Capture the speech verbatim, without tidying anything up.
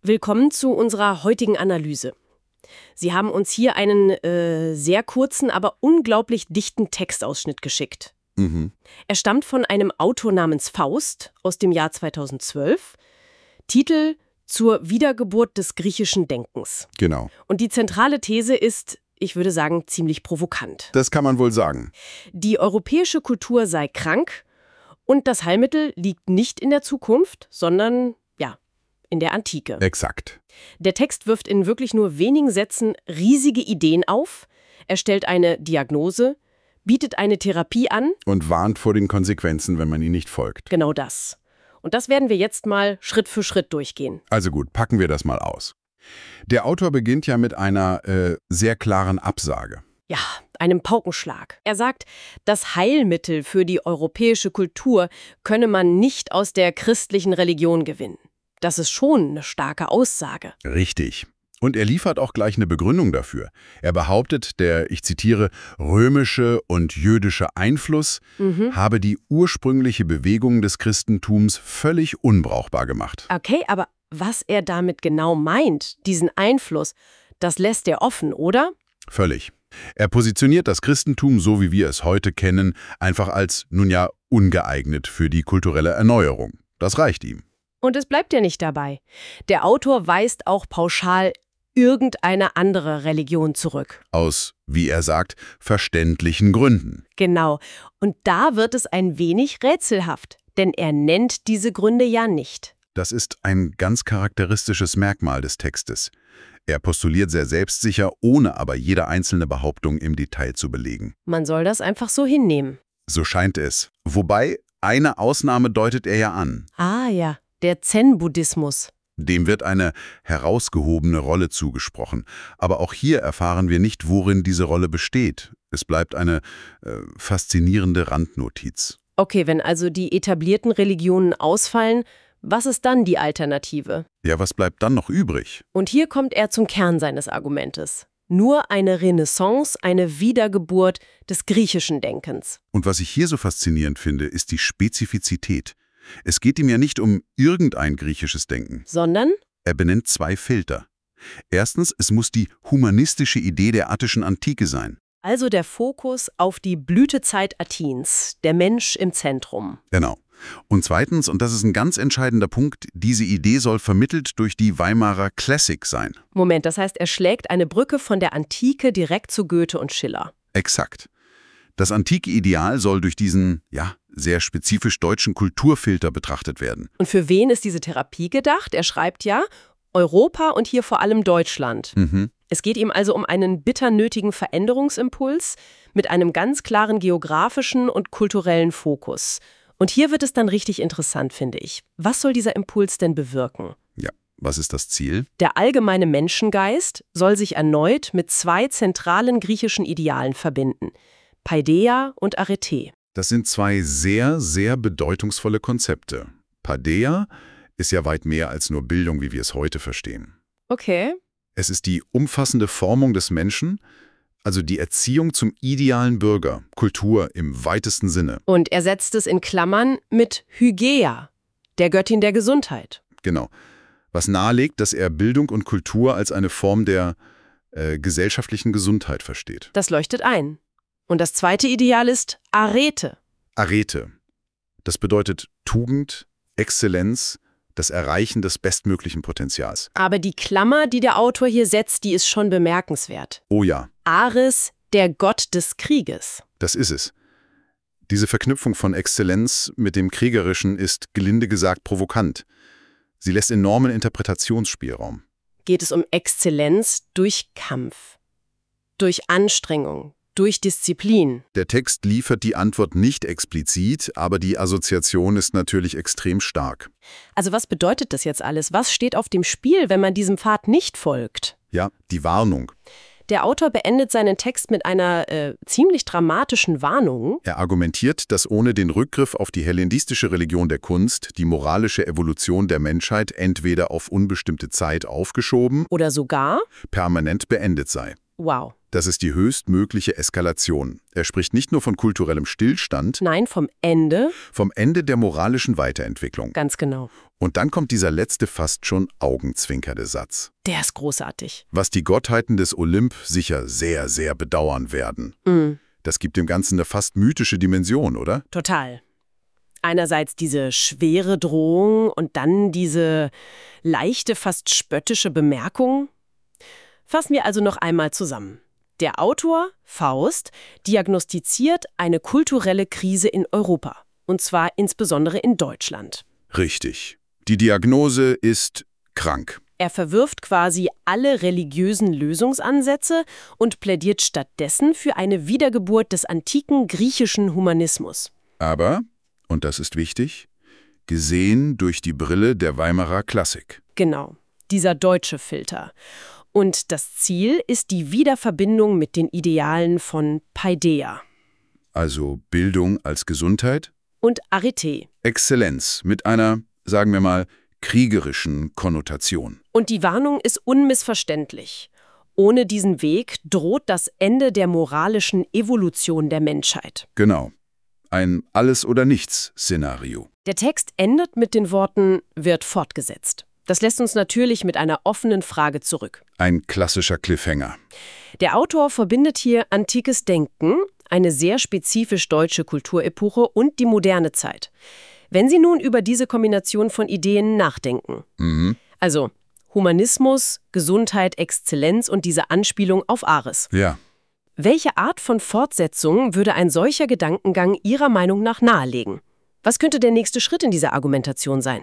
Willkommen zu unserer heutigen Analyse. Sie haben uns hier einen äh, sehr kurzen, aber unglaublich dichten Textausschnitt geschickt. Mhm. Er stammt von einem Autor namens Faust aus dem Jahr zweitausendzwölf. Titel Zur Wiedergeburt des griechischen Denkens. Genau. Und die zentrale These ist, ich würde sagen, ziemlich provokant. Das kann man wohl sagen. Die europäische Kultur sei krank und das Heilmittel liegt nicht in der Zukunft, sondern, ja, in der Antike. Exakt. Der Text wirft in wirklich nur wenigen Sätzen riesige Ideen auf. Er stellt eine Diagnose, bietet eine Therapie an. Und warnt vor den Konsequenzen, wenn man ihnen nicht folgt. Genau das. Und das werden wir jetzt mal Schritt für Schritt durchgehen. Also gut, packen wir das mal aus. Der Autor beginnt ja mit einer äh, sehr klaren Absage. Ja, einem Paukenschlag. Er sagt, das Heilmittel für die europäische Kultur könne man nicht aus der christlichen Religion gewinnen. Das ist schon eine starke Aussage. Richtig. Und er liefert auch gleich eine Begründung dafür. Er behauptet, der, ich zitiere, römische und jüdische Einfluss Mhm. habe die ursprüngliche Bewegung des Christentums völlig unbrauchbar gemacht. Okay, aber was er damit genau meint, diesen Einfluss, das lässt er offen, oder? Völlig. Er positioniert das Christentum, so wie wir es heute kennen, einfach als, nun ja, ungeeignet für die kulturelle Erneuerung. Das reicht ihm. Und es bleibt ja nicht dabei. Der Autor weist auch pauschal irgendeine andere Religion zurück. Aus, wie er sagt, verständlichen Gründen. Genau. Und da wird es ein wenig rätselhaft, denn er nennt diese Gründe ja nicht. Das ist ein ganz charakteristisches Merkmal des Textes. Er postuliert sehr selbstsicher, ohne aber jede einzelne Behauptung im Detail zu belegen. Man soll das einfach so hinnehmen. So scheint es. Wobei, eine Ausnahme deutet er ja an. Ah ja, der Zen-Buddhismus. Dem wird eine herausgehobene Rolle zugesprochen. Aber auch hier erfahren wir nicht, worin diese Rolle besteht. Es bleibt eine äh, faszinierende Randnotiz. Okay, wenn also die etablierten Religionen ausfallen, was ist dann die Alternative? Ja, was bleibt dann noch übrig? Und hier kommt er zum Kern seines Argumentes. Nur eine Renaissance, eine Wiedergeburt des griechischen Denkens. Und was ich hier so faszinierend finde, ist die Spezifizität. Es geht ihm ja nicht um irgendein griechisches Denken. Sondern? Er benennt zwei Filter. Erstens, es muss die humanistische Idee der attischen Antike sein. Also der Fokus auf die Blütezeit Athens, der Mensch im Zentrum. Genau. Und zweitens, und das ist ein ganz entscheidender Punkt, diese Idee soll vermittelt durch die Weimarer Classic sein. Moment, das heißt, er schlägt eine Brücke von der Antike direkt zu Goethe und Schiller. Exakt. Das antike Ideal soll durch diesen, ja, sehr spezifisch deutschen Kulturfilter betrachtet werden. Und für wen ist diese Therapie gedacht? Er schreibt ja, Europa und hier vor allem Deutschland. Mhm. Es geht ihm also um einen bitter nötigen Veränderungsimpuls mit einem ganz klaren geografischen und kulturellen Fokus. Und hier wird es dann richtig interessant, finde ich. Was soll dieser Impuls denn bewirken? Ja, was ist das Ziel? Der allgemeine Menschengeist soll sich erneut mit zwei zentralen griechischen Idealen verbinden. Paideia und Arete. Das sind zwei sehr, sehr bedeutungsvolle Konzepte. Paideia ist ja weit mehr als nur Bildung, wie wir es heute verstehen. Okay. Es ist die umfassende Formung des Menschen, also die Erziehung zum idealen Bürger, Kultur im weitesten Sinne. Und er setzt es in Klammern mit Hygeia, der Göttin der Gesundheit. Genau. Was nahelegt, dass er Bildung und Kultur als eine Form der äh, gesellschaftlichen Gesundheit versteht. Das leuchtet ein. Und das zweite Ideal ist Arete. Arete. Das bedeutet Tugend, Exzellenz, das Erreichen des bestmöglichen Potenzials. Aber die Klammer, die der Autor hier setzt, die ist schon bemerkenswert. Oh ja, Ares, der Gott des Krieges. das ist es. Diese Verknüpfung von Exzellenz mit dem Kriegerischen ist, gelinde gesagt, provokant. Sie lässt enormen Interpretationsspielraum. Geht es um Exzellenz durch Kampf, durch Anstrengung, durch Disziplin. Der Text liefert die Antwort nicht explizit, aber die Assoziation ist natürlich extrem stark. Also was bedeutet das jetzt alles? Was steht auf dem Spiel, wenn man diesem Pfad nicht folgt? Ja, die Warnung. Der Autor beendet seinen Text mit einer äh, ziemlich dramatischen Warnung. Er argumentiert, dass ohne den Rückgriff auf die hellenistische Religion der Kunst die moralische Evolution der Menschheit entweder auf unbestimmte Zeit aufgeschoben, Oder sogar, permanent beendet sei. wow, Das ist die höchstmögliche Eskalation. Er spricht nicht nur von kulturellem Stillstand, Nein, vom Ende. vom Ende der moralischen Weiterentwicklung. Ganz genau. Und dann kommt dieser letzte fast schon augenzwinkernde Satz. Der ist großartig. Was die Gottheiten des Olymp sicher sehr, sehr bedauern werden. Mhm. Das gibt dem Ganzen eine fast mythische Dimension, oder? Total. Einerseits diese schwere Drohung und dann diese leichte, fast spöttische Bemerkung. Fassen wir also noch einmal zusammen. Der Autor, Faust, diagnostiziert eine kulturelle Krise in Europa. Und zwar insbesondere in Deutschland. Richtig. Die Diagnose ist krank. Er verwirft quasi alle religiösen Lösungsansätze und plädiert stattdessen für eine Wiedergeburt des antiken griechischen Humanismus. Aber, und das ist wichtig, gesehen durch die Brille der Weimarer Klassik. Genau, dieser deutsche Filter. Und das Ziel ist die Wiederverbindung mit den Idealen von Paideia. Also Bildung als Gesundheit? Und Arete. Exzellenz mit einer, sagen wir mal, kriegerischen Konnotation. Und die Warnung ist unmissverständlich. Ohne diesen Weg droht das Ende der moralischen Evolution der Menschheit. Genau. Ein Alles-oder-Nichts-Szenario. Der Text endet mit den Worten „wird fortgesetzt“. Das lässt uns natürlich mit einer offenen Frage zurück. Ein klassischer Cliffhanger. Der Autor verbindet hier antikes Denken, eine sehr spezifisch deutsche Kulturepoche und die moderne Zeit. Wenn Sie nun über diese Kombination von Ideen nachdenken, Mhm. also Humanismus, Gesundheit, Exzellenz und diese Anspielung auf Ares, Ja. welche Art von Fortsetzung würde ein solcher Gedankengang Ihrer Meinung nach nahelegen? Was könnte der nächste Schritt in dieser Argumentation sein?